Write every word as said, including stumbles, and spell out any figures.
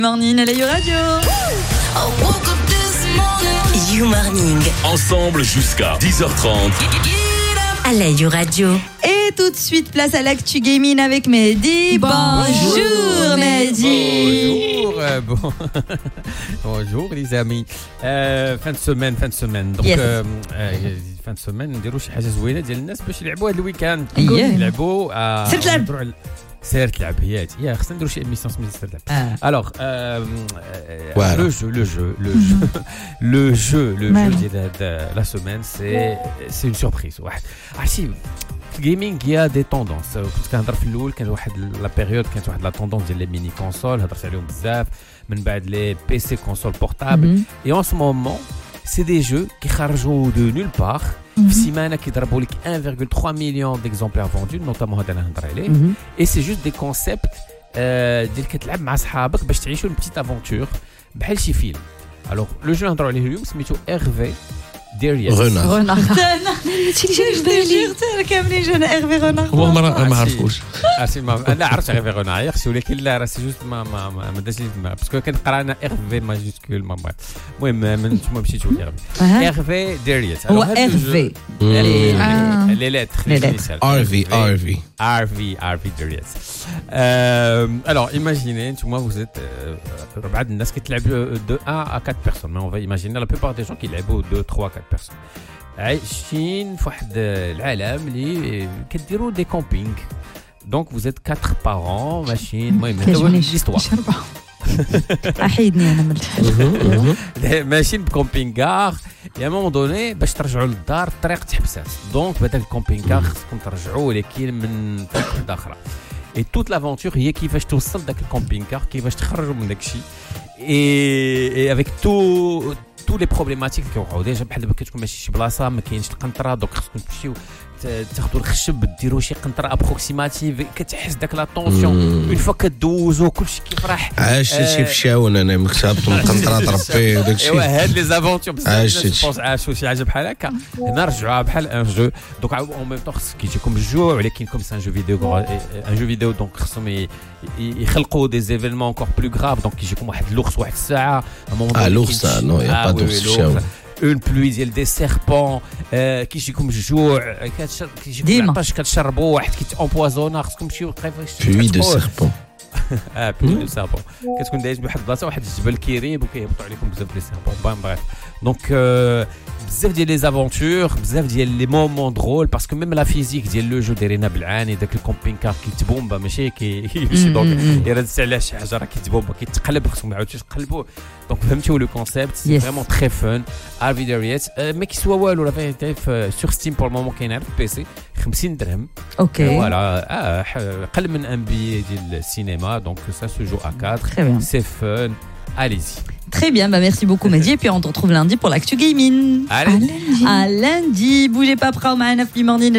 Morning à la radio. You Morning. Ensemble jusqu'à dix heures trente. À la radio. Et tout de suite, place à l'actu gaming avec Mehdi. Bonjour, Bonjour Mehdi. Bonjour. Euh, bon. Bonjour les amis. Euh, fin de semaine, fin de semaine. Donc yes. euh, euh, fin de semaine نديروا شي حاجه زوينه ديال الناس باش يلعبوا هذا الويكاند. Yeah. يلعبوا سير تلعب. سير تلعب هي يا خصنا نديروا شي émission سميتها سير تلعب. Ah. Alors euh, euh, Voilà. le jeu, le jeu, le jeu, le jeu, le jeu ديال la semaine, c'est c'est une surprise. واحد عرفتي الجيمنج يا دي طوندونس. كنت كنهضر في الاول كان واحد لا بيريود كانت واحد لا طوندونس ديال لي ميني كونسول هضرت عليهم بزاف من بعد لي بي سي كونسول بورتابل اي اون سو مومون سي دي جو كيخرجوا دو نول بار في سيمانه كيضربوا لك one virgule three مليون ديكزومبلير فوندو نوتامون هذا انا نهضر عليه اي سي جوست دي كونسيبت ديال كتلعب مع صحابك باش تعيشوا اون بتيت افونتور بحال شي فيلم. الوغ لو جو نهضروا عليه اليوم سميتو ايرفي ديريس رونار رونار انا كاملين جونا ايرفي رونار هو ما ما عرفوش عرفتي ما انا عرفت ايرفي رونار يخشي ولكن لا راه سي جوست ما ما ما داش لي تما باسكو كنقرا انا ايرفي ماجيسكول ما المهم من نتوما مشيتو ايرفي ايرفي ديريس هو ايرفي لي ليتر ار في ار في ار في ار في ديريس. الوغ ايماجيني نتوما vous êtes بعض الناس كيتلعب دو one à quatre personnes mais on va imaginer la plupart des gens كيلعبوا deux trois quatre personnes عايشين في واحد العالم اللي كديروا دي كومبينغ دونك vous êtes quatre parents ماشيين المهم هذا ليستوار احيدني انا من الحاجه ماشيين بكومبينغار يا مون دوني باش ترجعوا للدار الطريق تحبسات دونك بداك الكومبينغار خصكم ترجعوا ولكن من طريق واحده اخرى اي توت لافونتور هي كيفاش توصل داك الكومبينغار كيفاش تخرجوا من داك الشيء اي افيك تو tous les problématiques كيوقعوا ديجا بحال دابا كتكون ماشي شي بلاصه ما كاينش القنطره دوك خصكم تمشيو تاخذوا الخشب ديروا شي قنطره ابروكسيماتيف كتحس داك لا طونسيون اون فوا كدوزو كلشي كيفرح عاش شي فشاون انا مكتبت القنطره تربي وداك الشيء ايوا هاد لي زافونتور بزاف الناس عاشوا شي حاجه بحال هكا هنا رجعوها بحال ان جو دونك اون ميم طون خص كيجيكم الجوع ولكن كوم سان جو فيديو ان جو فيديو دونك خصهم يخلقوا دي زيفينمون انكور بلو غراف دونك كيجيكم واحد اللغز واحد الساعه اه لغز نو يا با دوغز اون بلوي ديال دي سيربون كيجيكم الجوع كيجيكم العطش كتشربوا واحد كيتامبوازونا خصكم تمشيو كيفاش بلوي دو سيربون اه بلوي دو سيربون كتكون دايز بواحد البلاصه واحد الجبل كيريب وكيهبطوا عليكم بزاف ديال سيربون بان بريف دونك بزاف ديال لي زافونتور بزاف ديال لي مومون درول باسكو ميم لا فيزيك ديال لو جو دايرينها بالعاني داك الكومبينكار كيتبومبا ماشي كيمشي دونك يرد على شي حاجه راه كيتبومبا كيتقلب خصهم يعاودوا يتقلبوا دونك فهمتوا لو كونسيبت سي فريمون تري فون ارفي ديريس ما كيسوا والو راه فيريتي سور ستيم بور المومون كاين على البيسي خمسين درهم اوكي فوالا اقل من ان بي ديال السينما دونك سا سو جو ا quatre سي فون allez-y. Très bien, bah merci beaucoup Mehdi et puis on te retrouve lundi pour l'actu gaming. À lundi. À lundi, bougez pas, prends ma Morning.